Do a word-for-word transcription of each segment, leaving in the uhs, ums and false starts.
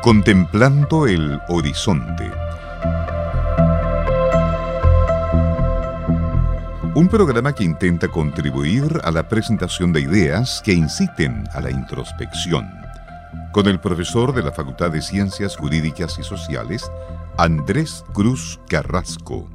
Contemplando el horizonte. Un programa que intenta contribuir a la presentación de ideas que inciten a la introspección. Con el profesor de la Facultad de Ciencias Jurídicas y Sociales, Andrés Cruz Carrasco.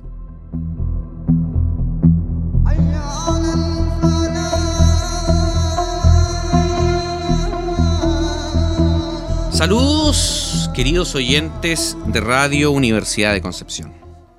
Saludos, queridos oyentes de Radio Universidad de Concepción.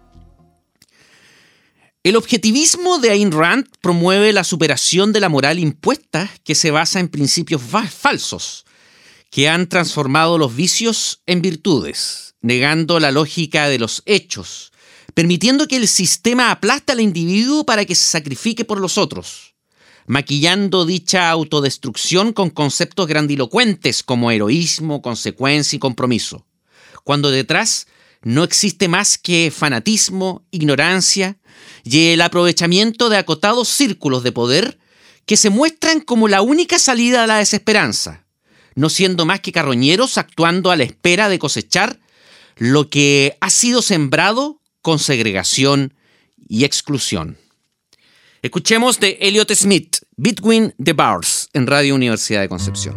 El objetivismo de Ayn Rand promueve la superación de la moral impuesta que se basa en principios fa- falsos, que han transformado los vicios en virtudes, negando la lógica de los hechos, permitiendo que el sistema aplaste al individuo para que se sacrifique por los otros, maquillando dicha autodestrucción con conceptos grandilocuentes como heroísmo, consecuencia y compromiso, cuando detrás no existe más que fanatismo, ignorancia y el aprovechamiento de acotados círculos de poder que se muestran como la única salida a la desesperanza, no siendo más que carroñeros actuando a la espera de cosechar lo que ha sido sembrado con segregación y exclusión. Escuchemos de Elliott Smith, Between the Bars, en Radio Universidad de Concepción.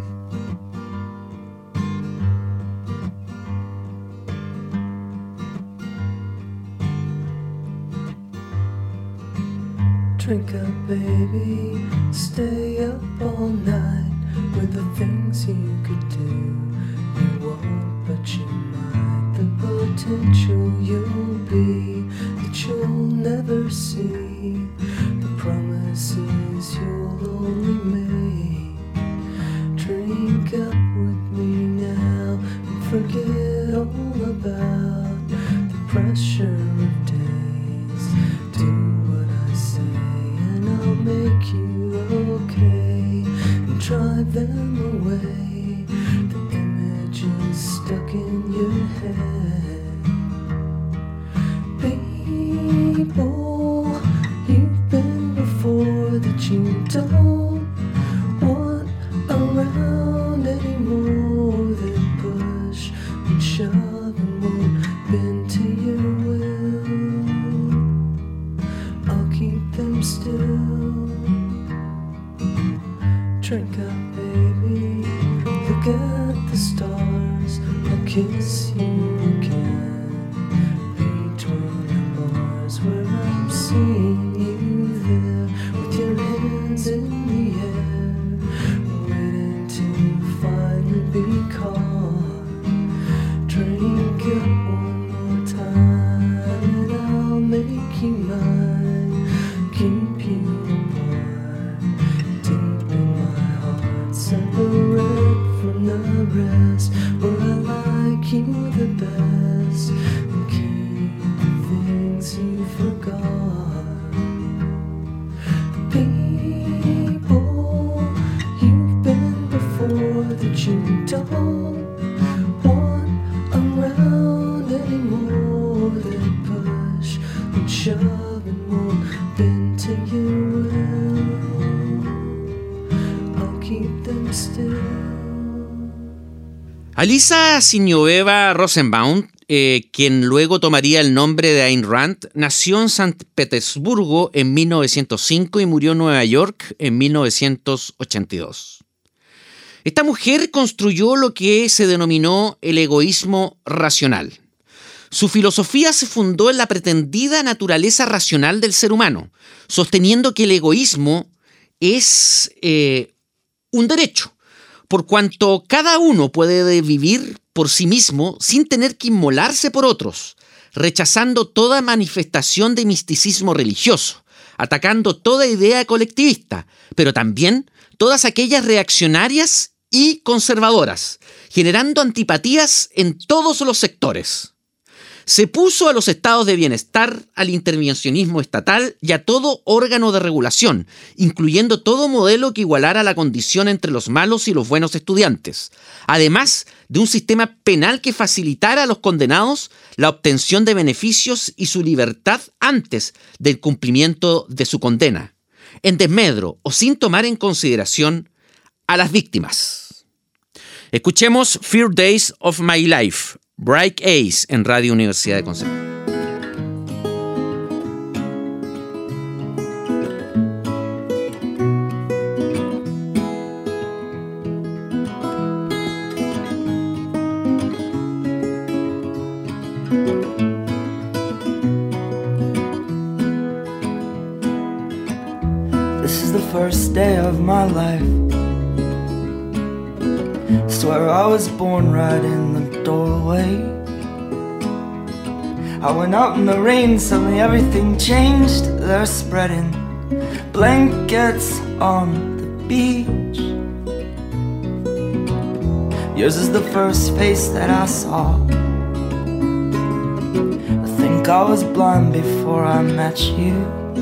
Drink up, baby, stay up all night with the things you could do. You won't, but you might. The potential you'll be that you'll never see. The promises you'll only make. Drink up with me now and forget all about the pressure of days. Do what I say and I'll make you okay and drive them away. The images stuck in your head. People you've been before that you don't want around anymore, that push and shove and won't bend to your will. I'll keep them still. Drink up, baby, look at the stars, I'll kiss you again. Between the bars where I'm seeing you there, with your hands in the air, waiting to finally be caught. Drink up one more time and I'll make you mine, keep you apart, deep in my heart, separate from the rest, where I like you the best, and keep the things you forgot. The people you've been before that you don't want around anymore, that push and shove and won't bend to your will. I'll keep them still. Alisa Zinovieva Rosenbaum, eh, quien luego tomaría el nombre de Ayn Rand, nació en San Petersburgo en mil novecientos cinco y murió en Nueva York en mil novecientos ochenta y dos. Esta mujer construyó lo que se denominó el egoísmo racional. Su filosofía se fundó en la pretendida naturaleza racional del ser humano, sosteniendo que el egoísmo es eh, un derecho, por cuanto cada uno puede vivir por sí mismo sin tener que inmolarse por otros, rechazando toda manifestación de misticismo religioso, atacando toda idea colectivista, pero también todas aquellas reaccionarias y conservadoras, generando antipatías en todos los sectores. Se puso a los estados de bienestar, al intervencionismo estatal y a todo órgano de regulación, incluyendo todo modelo que igualara la condición entre los malos y los buenos estudiantes, además de un sistema penal que facilitara a los condenados la obtención de beneficios y su libertad antes del cumplimiento de su condena, en desmedro o sin tomar en consideración a las víctimas. Escuchemos Few Days of My Life, Bright Ace, en Radio Universidad de Concepción. This is the first day of my life. Swear I was born right in the doorway. I went out in the rain, suddenly everything changed. They're spreading blankets on the beach. Yours is the first face that I saw. I think I was blind before I met you.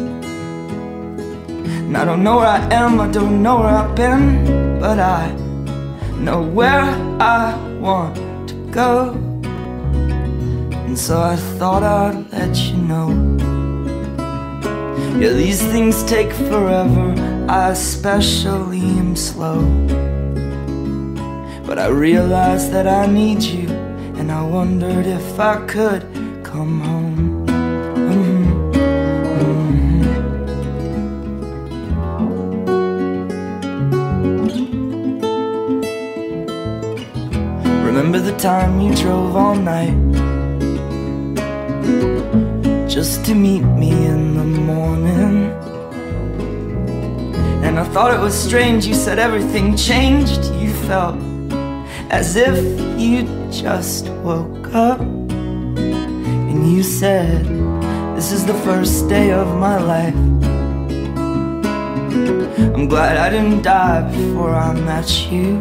And I don't know where I am, I don't know where I've been, but I know where I want to go. And so I thought I'd let you know. Yeah, these things take forever, I especially am slow. But I realized that I need you, and I wondered if I could come home. Mm-hmm. Remember the time you drove all night just to meet me in the morning? And I thought it was strange, you said everything changed. You felt as if you just woke up. And you said, this is the first day of my life. I'm glad I didn't die before I met you.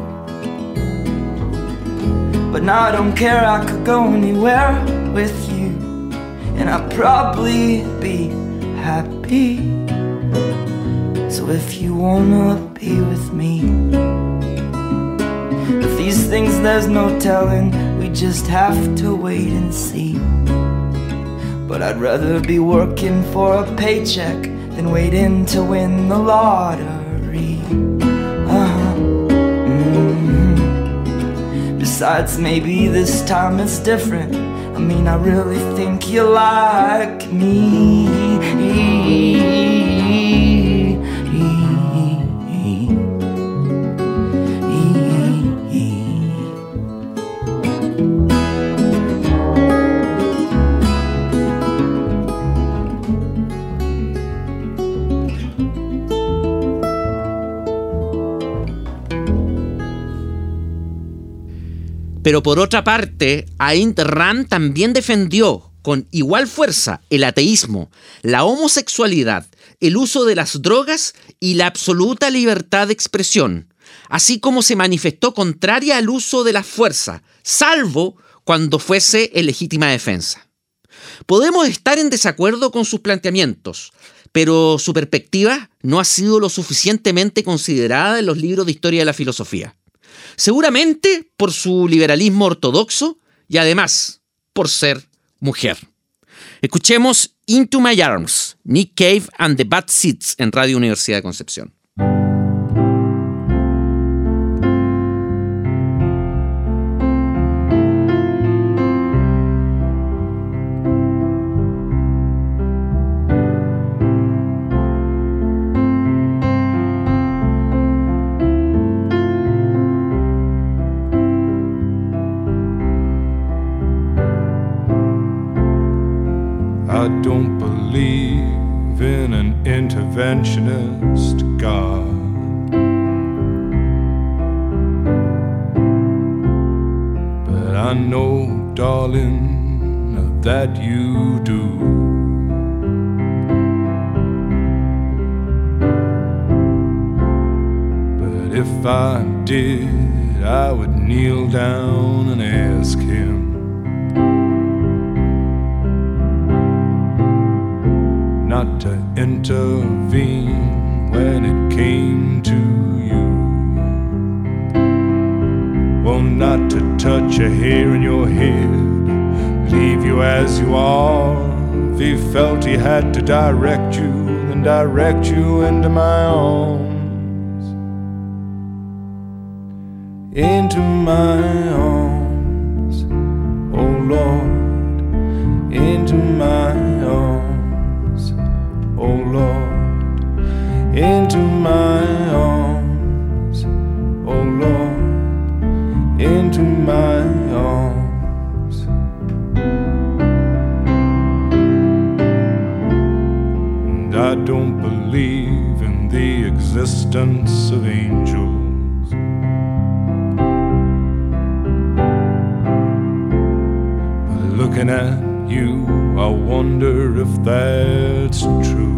But now I don't care, I could go anywhere with you, and I'd probably be happy. So if you wanna be with me, if these things there's no telling, we just have to wait and see. But I'd rather be working for a paycheck than waiting to win the lottery. Uh-huh. Besides, maybe this time it's different. I mean, I really think you like me. Pero por otra parte, Ayn Rand también defendió con igual fuerza el ateísmo, la homosexualidad, el uso de las drogas y la absoluta libertad de expresión, así como se manifestó contraria al uso de la fuerza, salvo cuando fuese en legítima defensa. Podemos estar en desacuerdo con sus planteamientos, pero su perspectiva no ha sido lo suficientemente considerada en los libros de historia de la filosofía. Seguramente por su liberalismo ortodoxo y además por ser mujer. Escuchemos Into My Arms, Nick Cave and the Bad Seeds en Radio Universidad de Concepción. I don't believe in an interventionist God. But I know, darling, that you do. But if I did, I would kneel down and ask him not to intervene when it came to you. Well, not to touch a hair in your head, leave you as you are. If he felt he had to direct you, then direct you into my arms. into my arms, oh Lord, into my arms, oh Lord, into my arms, oh Lord, into my arms. And I don't believe in the existence of angels, but looking at you, I wonder if that's true.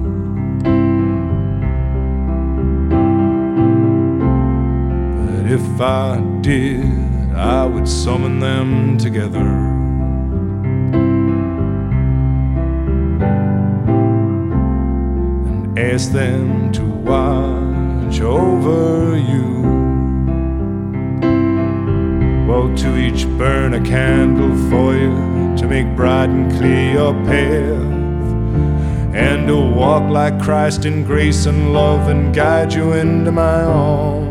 But if I did, I would summon them together and ask them to watch over you. Well, to each burn a candle for you, to make bright and clear your path, and to walk like Christ in grace and love and guide you into my arms,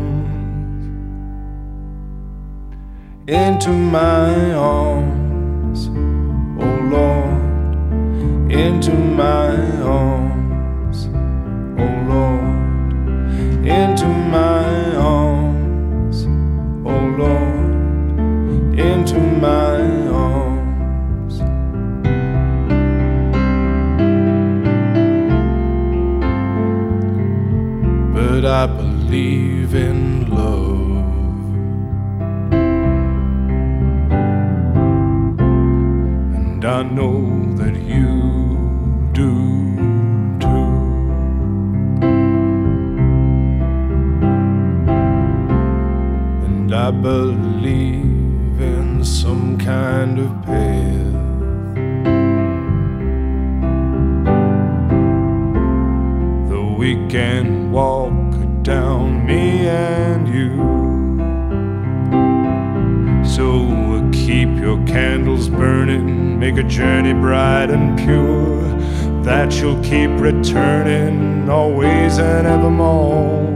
into my arms, oh Lord, into my arms, oh Lord, into my arms, oh Lord, into my arms. But I believe in love, and I know that you do too. And I believe in some kind of path that we can walk down, me and you. So keep your candles burning, make a journey bright and pure, that you'll keep returning always and evermore.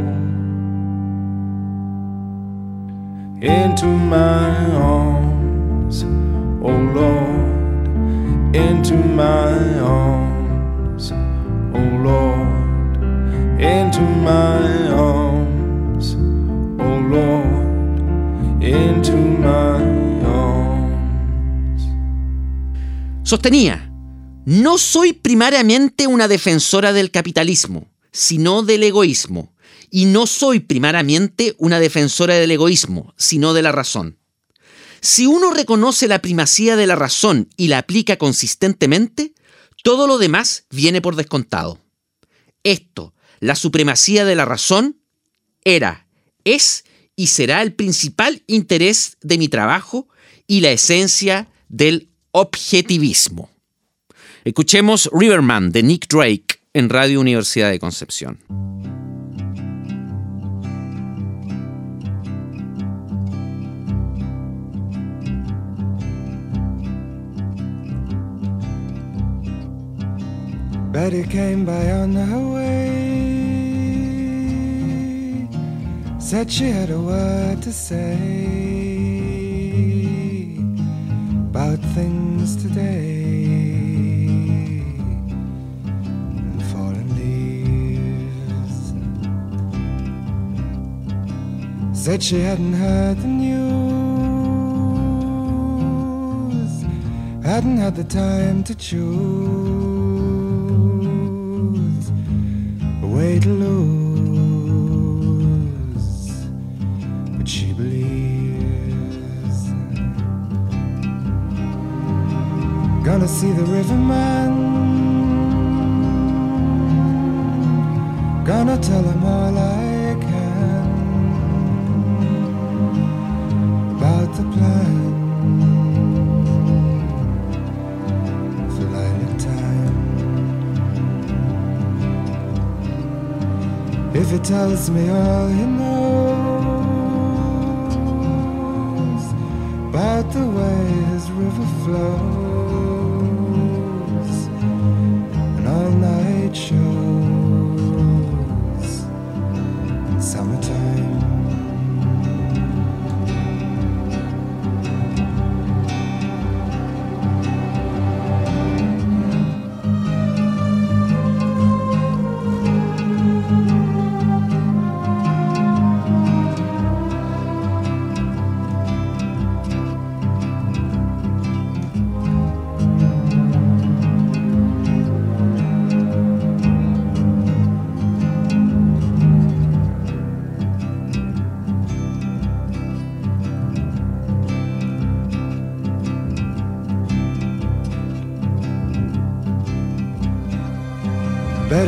Into my arms, oh Lord, into my arms, oh Lord, into my arms, oh Lord, into my arms. Sostenía: no soy primariamente una defensora del capitalismo, sino del egoísmo. Y no soy primariamente una defensora del egoísmo, sino de la razón. Si uno reconoce la primacía de la razón y la aplica consistentemente, todo lo demás viene por descontado. Esto, la supremacía de la razón, era, es y será el principal interés de mi trabajo y la esencia del objetivismo. Escuchemos Riverman de Nick Drake en Radio Universidad de Concepción. Betty came by on her way, said she had a word to say about things today and fallen leaves. Said she hadn't heard the news, hadn't had the time to choose way to lose, but she believes. Gonna see the riverman, gonna tell him all I can about the plan for lilac time. If he tells me all he knows about the way his river flows and all-night shows in summertime.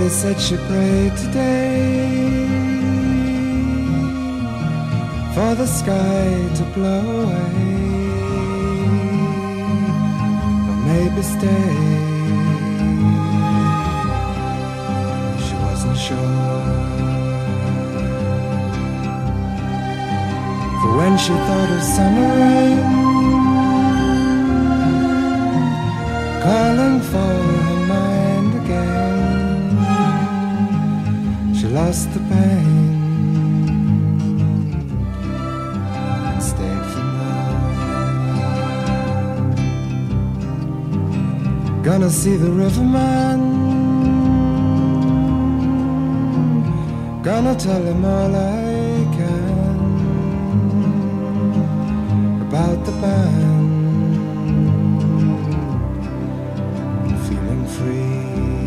Somebody said she prayed today for the sky to blow away, or maybe stay. She wasn't sure. For when she thought of summer rain calling for her mind again, she lost the pain and stayed for more. Gonna see the riverman, gonna tell him all I can about the band, feeling free.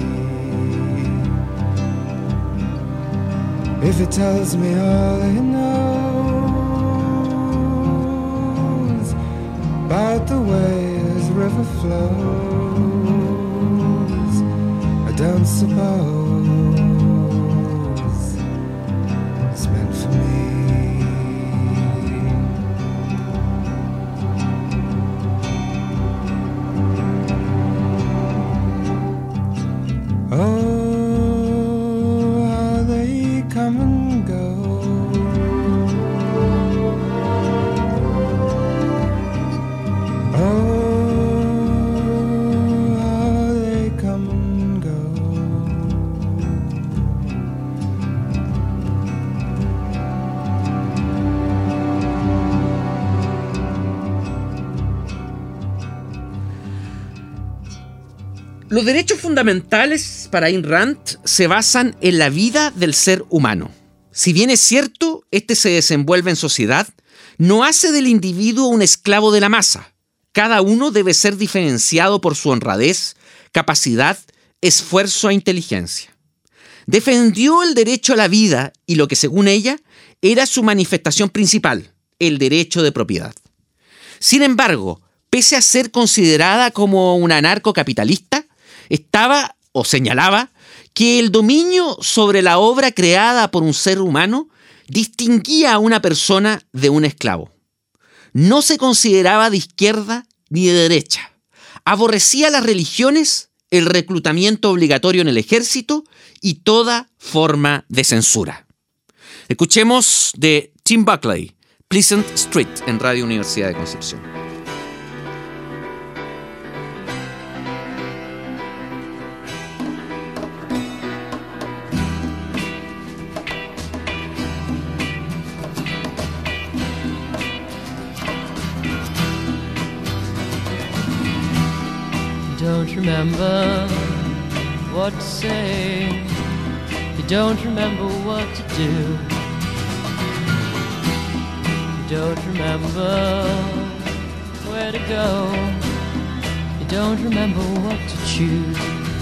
If he tells me all he knows about the way his river flows, I don't suppose it's meant for me. Oh, how they come and go. Oh, how they come and go. Los derechos fundamentales para Ayn Rand se basan en la vida del ser humano. Si bien es cierto, este se desenvuelve en sociedad, no hace del individuo un esclavo de la masa. Cada uno debe ser diferenciado por su honradez, capacidad, esfuerzo e inteligencia. Defendió el derecho a la vida y lo que según ella era su manifestación principal, el derecho de propiedad. Sin embargo, pese a ser considerada como una anarcocapitalista, estaba o señalaba que el dominio sobre la obra creada por un ser humano distinguía a una persona de un esclavo. No se consideraba de izquierda ni de derecha. Aborrecía las religiones, el reclutamiento obligatorio en el ejército y toda forma de censura. Escuchemos de Tim Buckley, Pleasant Street, en Radio Universidad de Concepción. Don't remember what to say. You don't remember what to do. You don't remember where to go. You don't remember what to choose.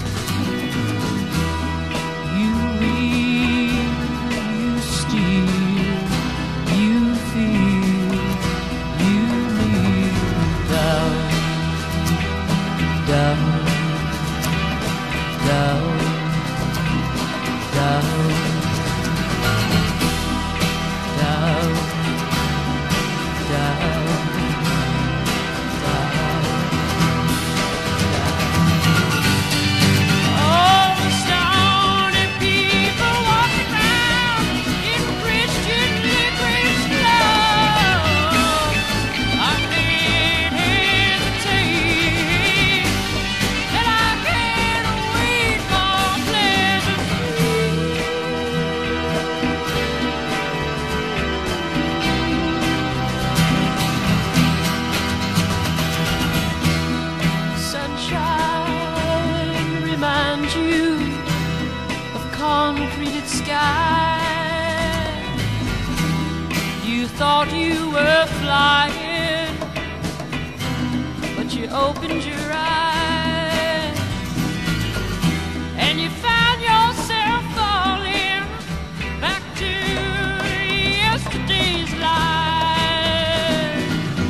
You read, you steal, you feel, you leave down. Down, down, down, down, down, down, all the stony people walking around in Christian licorice love. I can't hesitate. Concreted sky. You thought you were flying, but you opened your eyes and you found yourself falling back to yesterday's life.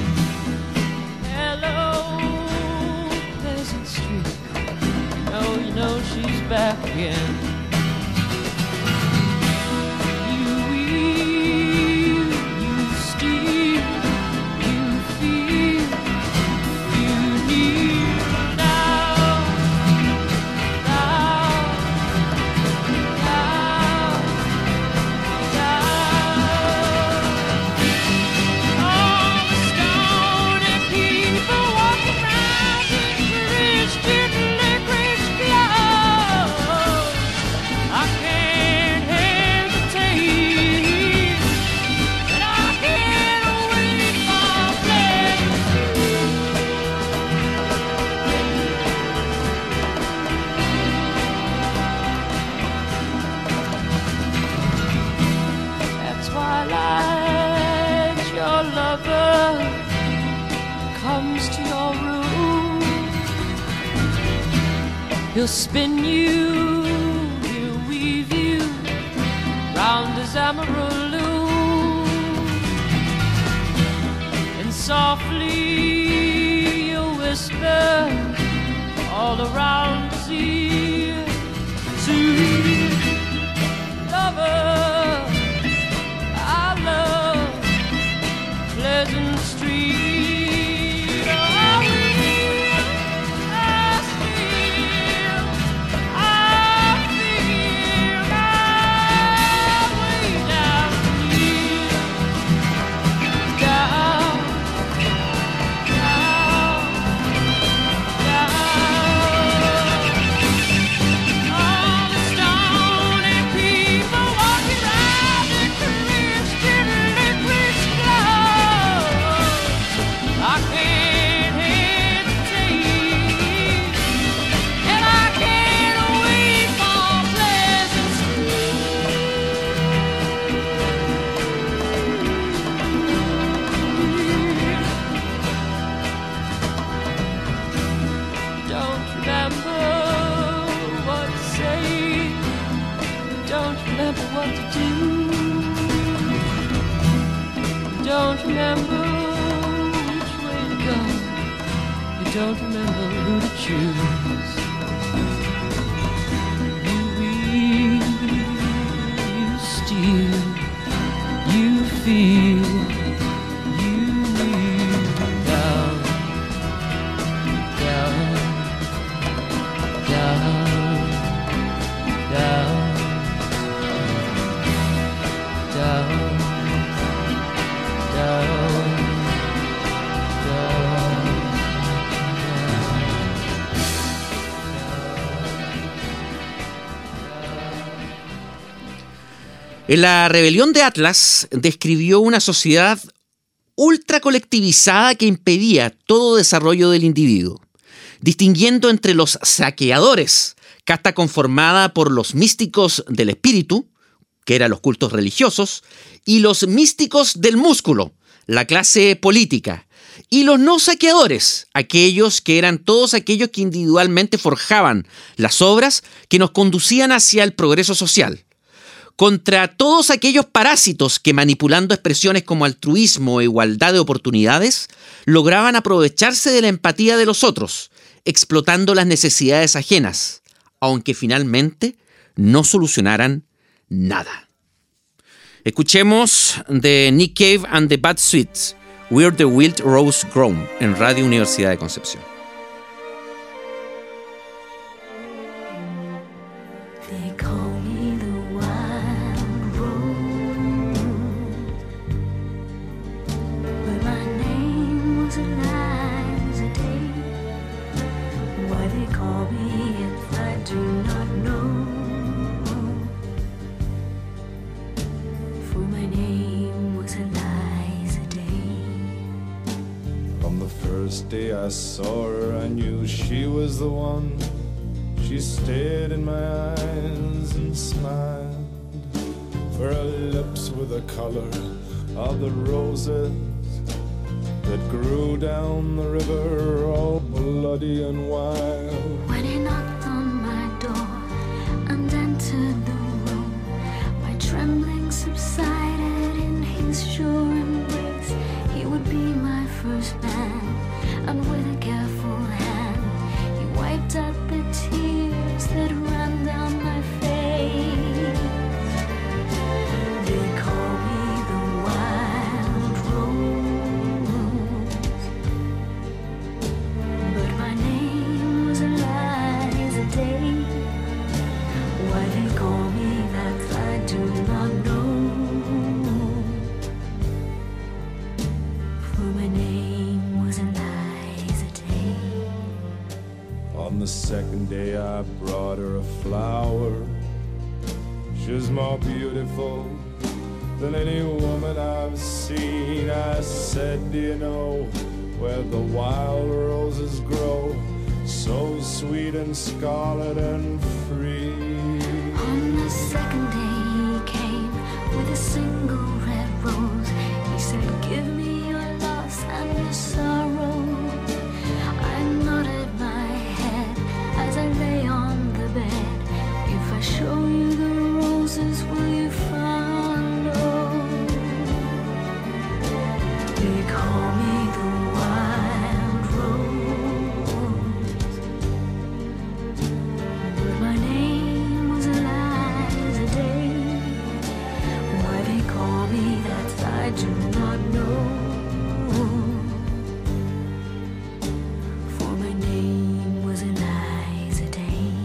Hello, Pleasant Street. Oh, you know she's back again. twilight, your lover comes to your room. He'll spin you, he'll weave you round his emerald loom, and softly you'll whisper all around his ear, sweet lover, I love Pleasant Street. Oh, I feel, I feel my way down here, down, down, down. All the stony people walking round the Christian liquid clothes. I can't hesitate, and I can't wait for Pleasant Street. Don't remember what to say, don't remember what to do, don't remember which way to go, you don't remember who to choose. You read, you steal, you feel, you kneel down, down, down, down, down, down, En la rebelión de Atlas describió una sociedad ultra colectivizada que impedía todo desarrollo del individuo, distinguiendo entre los saqueadores, casta conformada por los místicos del espíritu, que eran los cultos religiosos, y los místicos del músculo, la clase política, y los no saqueadores, aquellos que eran todos aquellos que individualmente forjaban las obras que nos conducían hacia el progreso social. Contra todos aquellos parásitos que, manipulando expresiones como altruismo e igualdad de oportunidades, lograban aprovecharse de la empatía de los otros, explotando las necesidades ajenas, aunque finalmente no solucionaran nada. Escuchemos de Nick Cave and the Bad Seeds, Where the Wild Rose Grown, en Radio Universidad de Concepción. They call me the wild rose, but my name was Eliza Day. Why they call me if I do not know, for my name was Eliza Day. From the first day I saw her, I knew she was the one. She stared in my eyes and smiled, for her lips were the color of the roses that grew down the river, all bloody and wild. When he knocked on my door and entered the room, my trembling subsided in his sure embrace. He would be my first man, and with a careful hand he wiped out the tears that ran down my face. They call me the wild rose, but my name was Eliza Day. Why they call me that I do not know, for my name was Eliza Day. On the second day I brought her a flower. She was more beautiful than any woman I've seen. I said, do you know where the wild roses grow, so sweet and scarlet and free? On the second day he came with a single do not know. For my name was Eliza Day.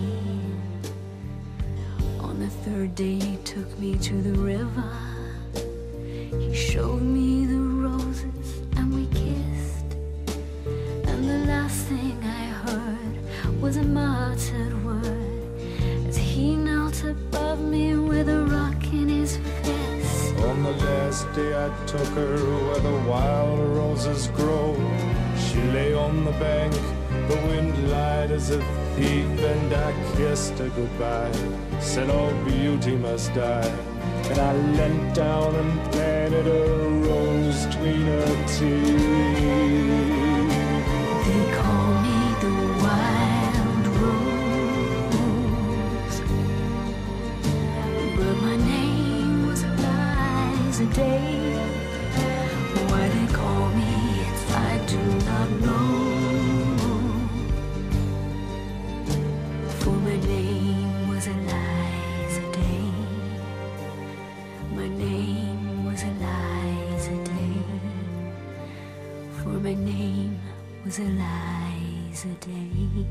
On the third day he took me to the river. He showed me the roses and we kissed. And the last thing I heard was a muttered word as he knelt above me with a rock in his fist. On the last day I took her where the wild roses grow. She lay on the bank, the wind lied as a thief, and I kissed her goodbye, said all beauty must die. And I leant down and planted a rose between her teeth. They call me the wild rose, but my name was Eliza Day. Why they call me, I do not know. For my name was Eliza Day. My name was Eliza Day. For my name was Eliza Day.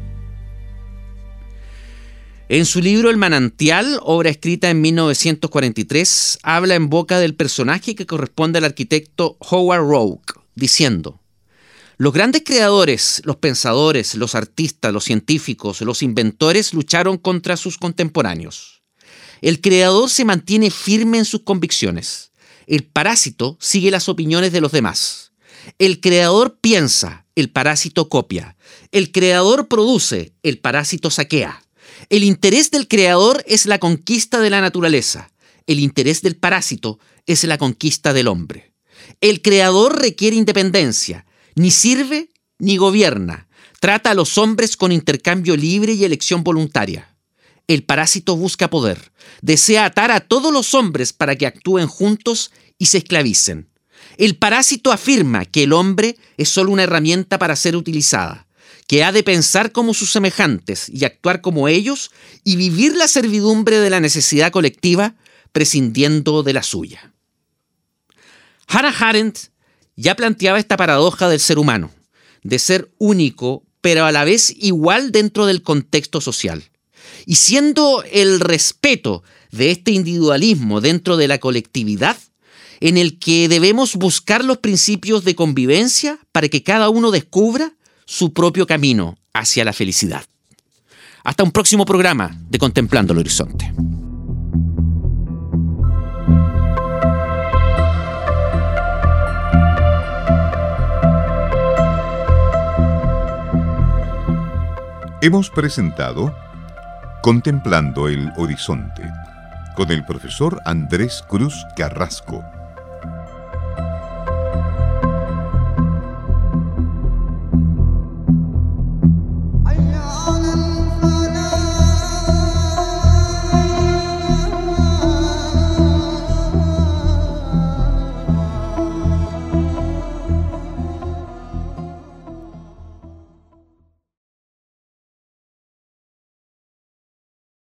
En su libro El manantial, obra escrita en mil novecientos cuarenta y tres, habla en boca del personaje que corresponde al arquitecto Howard Rourke, diciendo: los grandes creadores, los pensadores, los artistas, los científicos, los inventores lucharon contra sus contemporáneos. El creador se mantiene firme en sus convicciones. El parásito sigue las opiniones de los demás. El creador piensa, el parásito copia. El creador produce, el parásito saquea. El interés del creador es la conquista de la naturaleza. El interés del parásito es la conquista del hombre. El creador requiere independencia. Ni sirve ni gobierna. Trata a los hombres con intercambio libre y elección voluntaria. El parásito busca poder. Desea atar a todos los hombres para que actúen juntos y se esclavicen. El parásito afirma que el hombre es solo una herramienta para ser utilizada, que ha de pensar como sus semejantes y actuar como ellos y vivir la servidumbre de la necesidad colectiva prescindiendo de la suya. Hannah Arendt ya planteaba esta paradoja del ser humano, de ser único pero a la vez igual dentro del contexto social. Y siendo el respeto de este individualismo dentro de la colectividad en el que debemos buscar los principios de convivencia para que cada uno descubra su propio camino hacia la felicidad. Hasta un próximo programa de Contemplando el Horizonte. Hemos presentado Contemplando el Horizonte con el profesor Andrés Cruz Carrasco.